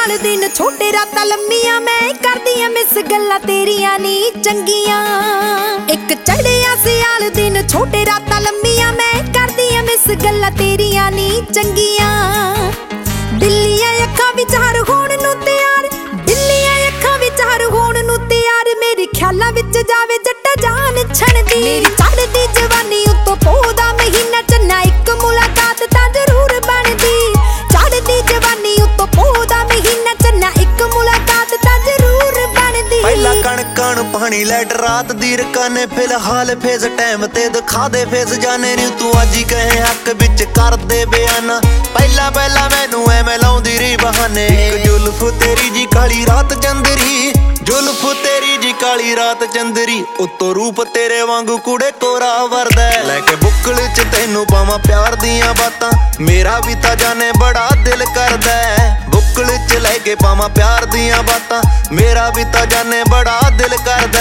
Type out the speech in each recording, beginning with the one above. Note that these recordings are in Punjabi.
ਸਿਆਲ ਦਿਨ ਛੋਟੇ ਰਾਤਾਂ ਲੰਮੀਆਂ ਮੈਂ ਕਰਦੀਆਂ ਮਿਸ ਗੱਲਾਂ ਤੇਰੀਆਂ ਨੀ ਚੰਗੀਆਂ। ਇੱਕ ਚੜਿਆ ਸਿਆਲ ਦਿਨ ਛੋਟੇ ਰਾਤਾਂ ਲੰਮੀਆਂ ਮੈਂ ਕਰਦੀਆਂ ਮਿਸ ਗੱਲਾਂ ਤੇਰੀਆਂ ਨੀ ਚੰਗੀਆਂ। ਬਿੱਲੀਆਂ ਅੱਖਾਂ ਵਿਚਾਰ ਹੋਣ ਨੂੰ ਤਿਆਰ, ਬਿੱਲੀਆਂ ਅੱਖਾਂ ਵਿਚਾਰ ਹੋਣ ਨੂੰ ਤਿਆਰ, ਮੇਰੇ ਖਿਆਲਾਂ ਵਿੱਚ ਜਾਵੇ ਜੱਟਾ ਜਾਨ ਛਣਦੀ। ਮੇਰੀ ਚੜ੍ਹਦੀ ਜਵਾਨੀ ਉੱਤੋਂ ਪੋਹ ਦਾ ਮਹੀਨਾ ਚੰਨਾ, ਇੱਕ ਮੁਲਾਕਾਤ ਤਾਂ ਜ਼ਰੂਰ ਬਣਦੀ। ਚੜ੍ਹਦੀ ਜਵਾਨੀ ਉੱਤੋਂ ਪੋਹ ਦਾ ਮਹੀਨਾ ਚੰਨਾ, ਇੱਕ ਮੁਲਾਕਾਤ ਤਾਂ ਜ਼ਰੂਰ ਬਣਦੀ। ਪਹਿਲਾਂ ਕਣਕਾਂ ਨੂੰ ਪਾਣੀ ਲੈਟ ਰਾਤ ਦੀ ਰਕਾਨੇ, ਫਿਲਹਾਲ ਫੇਸ ਟਾਈਮ ਤੇ ਦਿਖਾ ਦੇ ਫੇਸ ਜਾਣੇ ਨੀ ਤੂੰ ਅੱਜ ਹੀ ਕਹੇ ਹੱਕ ਵਿੱਚ ਕਰਦੇ ਬਿਆਨਾ। ਪਹਿਲਾਂ ਮੈਨੂੰ ਐਵੇਂ ਲਾਉਂਦੀ ਰਹੀ ਬਹਾਨੇ, ਇੱਕ ਜ਼ੁਲਫ ਤੇਰੀ ਜੀ ਕਾਲੀ ਰਾਤ ਚੰਦਰੀ, ਜ਼ੁਲਫ ਤੇਰੀ ਜੀ ਕਾਲੀ ਰਾਤ ਚੰਦਰੀ, ਉੱਤੋਂ ਰੂਪ ਤੇਰੇ ਵਾਂਗੂ ਕੁੜੇ ਕੋਰਾ ਵਰਦਾ। ਲੈ ਕੇ ਬੁੱਕਲ ਚ ਤੈਨੂੰ ਪਾਵਾਂ ਪਿਆਰ ਦੀਆਂ ਬਾਤਾਂ, ਮੇਰਾ ਵੀ ਤਾਂ ਜਾਣੇ ਬੜਾ ਦਿਲ ਕਰਦਾ। ਬੁੱਕਲ ਚ ਲੈ ਕੇ ਪਾਵਾਂ ਪਿਆਰ ਦੀਆਂ ਬਾਤਾਂ, ਮੇਰਾ ਵੀ ਤਾਂ ਜਾਣੇ ਬੜਾ ਦਿਲ ਕਰਦਾ।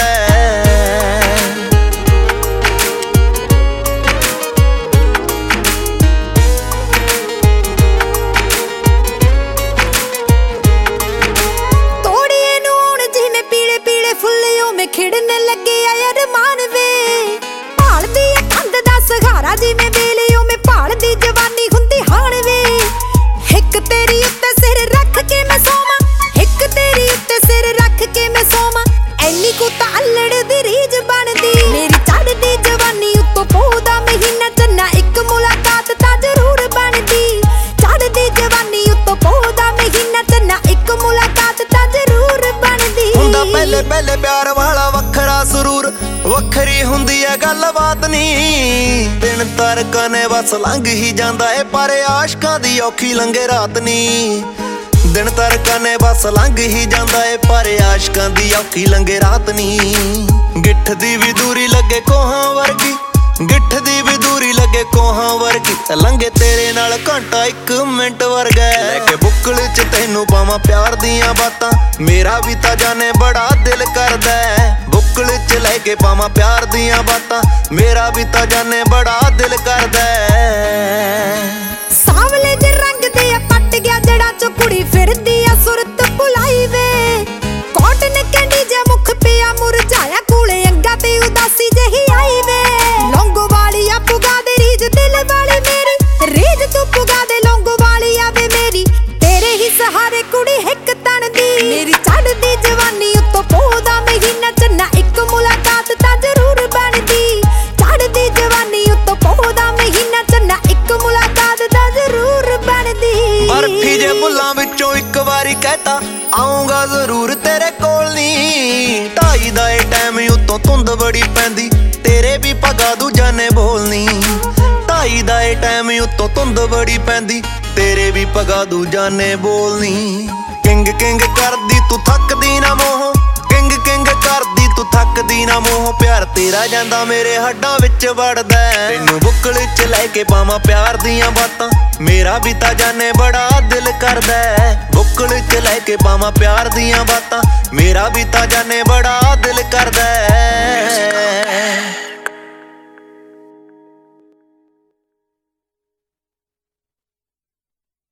ਖਿੜਨ ਲੱਗੇ ਆ ਅਰਮਾਨ ਵੇ, ਭਾਲਦੀ ਆ ਕੰਧ ਦਾ ਸਹਾਰਾ ਜਿਵੇਂ ਵੇਲੇ ਉਵੇਂ ਭਾਲਦੀ ਜਵਾਨੀ ਹੁੰਦੀ ਹਾਣ ਵੇ। ਹਿੱਕ ਤੇਰੀ ਉੱਤੇ ਸਿਰ ਰੱਖ ਕੇ ਮੈਂ ਸੋਵਾਂ, ਹਿੱਕ ਤੇਰੀ ਉੱਤੇ ਸਿਰ ਰੱਖ ਕੇ ਮੈਂ ਸੋਵਾਂ, ਐਨੀ ਕੁ ਤਾਂ ਅਲੜ ਦੀ ਰੀਝ ਬਣਦੀ। ਮੇਰੀ ਚੜ੍ਹਦੀ ਜਵਾਨੀ ਉੱਤੋਂ ਪੋਹ ਦਾ ਮਹੀਨਾ ਚੰਨਾ, ਇੱਕ ਮੁਲਾਕਾਤ ਤਾਂ ਜ਼ਰੂਰ ਬਣਦੀ। ਚੜ੍ਹਦੀ ਜਵਾਨੀ ਉੱਤੋਂ ਪੋਹ ਦਾ ਮਹੀਨਾ ਚੰਨਾ, ਇੱਕ ਮੁਲਾਕਾਤ ਤਾਂ ਜ਼ਰੂਰ ਬਣਦੀ। ਹੁੰਦਾ ਪਹਿਲੇ ਪਿਆਰ ਵਾਲਾ ਵੱਖਰਾ ਸਰੂਰ, ਵੱਖਰੀ ਹੁੰਦੀ ਐ ਗੱਲਬਾਤ ਨੀ। ਦਿਨ ਤਰਕਾਂ ਨੇ ਬਸ ਲੰਘ ਹੀ ਜਾਂਦਾ ਏ, ਪਰ ਆਸ਼ਕਾਂ ਦੀ ਔਖੀ ਲੰਘੇ ਰਾਤ ਨੀ। ਦਿਨ ਤਰਕਾਂ ਨੇ ਬਸ ਲੰਘ ਹੀ ਜਾਂਦਾ ਏ, ਪਰ ਆਸ਼ਕਾਂ ਦੀ ਔਖੀ ਲੰਘੇ ਰਾਤ ਨੀ। ਗਿੱਠ ਦੀ ਵੀ ਦੂਰੀ ਲੱਗੇ ਕੋਹਾਂ ਵਰਗੀ, ਗਿੱਠ ਦੀ ਵੀ ਦੂਰੀ ਲੱਗੇ ਕੋਹਾਂ ਵਰਗੀ, ਲੰਘੇ ਤੇਰੇ ਨਾਲ ਘੰਟਾ ਇੱਕ ਮਿੰਟ ਵਰਗਾ। ਲੈ ਕੇ ਬੁੱਕਲ ਚ ਤੈਨੂੰ ਪਾਵਾਂ ਪਿਆਰ ਦੀਆਂ ਬਾਤਾਂ, ਮੇਰਾ ਵੀ ਤਾਂ ਜਾਣੇ ਬੜਾ ਦਿਲ ਕਰਦਾ। ਬੁੱਕਲ ਚ ਲੈ ਕੇ ਪਾਵਾਂ ਪਿਆਰ ਦੀਆਂ ਬਾਤਾਂ, ਮੇਰਾ ਵੀ ਤਾਂ ਜਾਣੇ ਬੜਾ ਦਿਲ ਕਰਦਾ। ਸਾਵਲੇ ਜਿਹੇ ਰੰਗ ਦੇ ਆ ਪੱਟ ਗਿਆ ਜੜਾਂ ਚੋਂ ਕੁੜੀ ਫਿਰਦੀ ਆ ਸੁਰਤ ਭੁਲਾਈ ਵੇ। ਕਾਟਨ ਕੈਂਡੀ ਜਿਹਾ ਮੁੱਖ ਪਿਆ ਮੁਰਝਾਇਆ, ਕੂਲੇ ਅੰਗਾਂ ਤੇ ਉਦਾਸੀ ਜਿਹੀ ਆਈ ਵੇ। ਲੌਂਗੋ ਵਾਲੀ ਆ ਪੁਗਾ ਦੇ ਰੀਝ ਦਿਲ ਵਾਲੀ ਮੇਰੀ, ਰੀਝ ਤੂੰ ਪੁਗਾ ਦੇ ਲੌਂਗੋ ਵਾਲੀ ਆਵੇ ਮੇਰੀ, ਤੇਰੇ ਹੀ ਸਹਾਰੇ ਕੁੜੀ ਹਿੱਕ ਤਣਦੀ। ਮੇਰੀ ਚੜ੍ਹਦੀ ਜਵਾਨੀ ਉੱਤੋਂ ਪੋਹ ਦਾ ਮਹੀਨਾ ਚੰਨਾ, ਇੱਕ ਮੁਲਾਕਾਤ ਤਾਂ ਜ਼ਰੂਰ ਬਣਦੀ। ਚੜ੍ਹਦੀ ਜਵਾਨੀ ਉੱਤੋਂ ਪੋਹ ਦਾ ਮਹੀਨਾ ਚੰਨਾ, ਇੱਕ ਮੁਲਾਕਾਤ ਤਾਂ ਜ਼ਰੂਰ ਬਣਦੀ। ਬਰਫੀ ਜੇ ਬੁੱਲਾਂ ਵਿੱਚੋਂ ਇੱਕ ਵਾਰੀ ਕਹਿਤਾ ਆਉਂਗਾ ਜ਼ਰੂਰ ਤੇਰੇ ਕੋਲ ਨੀ। ਢਾਈ ਦਾ ਏ ਟਾਈਮ ਉੱਤੋਂ ਧੁੰਦ ਬੜੀ ਪੈਂਦੀ, ਤੇਰੇ ਵੀ ਪਗਾ ਦੂਜਾ ਨੇ ਬੋਲਨੀ। ਢਾਈ ਦਾ ਏ ਟਾਈਮ ਉੱਤੋਂ ਧੁੰਦ ਬੜੀ ਪੈਂਦੀ, ਤੇਰੇ ਵੀ ਪਗਾ ਦੂਜਾ ਨੇ ਬੋਲਨੀ। ਕਿੰਗ ਕਿੰਗ ਕਰਦੀ ਤੂੰ ਥੱਕਦੀ ਨਾ ਮੋਹ, ਕਿੰਗ ਕਿੰਗ ਕਰਦੀ ਤੂੰ ਥੱਕਦੀ ਨਾ ਮੋਹ, ਪਿਆਰ ਤੇਰਾ ਜਾਂਦਾ ਮੇਰੇ ਹੱਡਾਂ ਵਿੱਚ ਵੜਦਾ। ਤੈਨੂੰ ਬੁੱਕਲ ਚ ਲੈ ਕੇ ਪਾਵਾਂ ਪਿਆਰ ਦੀਆਂ ਬਾਤਾਂ, ਮੇਰਾ ਵੀ ਤਾਂ ਜਾਣੇ ਬੜਾ ਦਿਲ ਕਰਦਾ। ਬੁੱਕਲ ਚ ਲੈ ਕੇ ਪਾਵਾਂ ਪਿਆਰ ਦੀਆਂ ਬਾਤਾਂ, ਮੇਰਾ ਵੀ ਤਾਂ ਜਾਣੇ ਬੜਾ ਦਿਲ ਕਰਦਾ।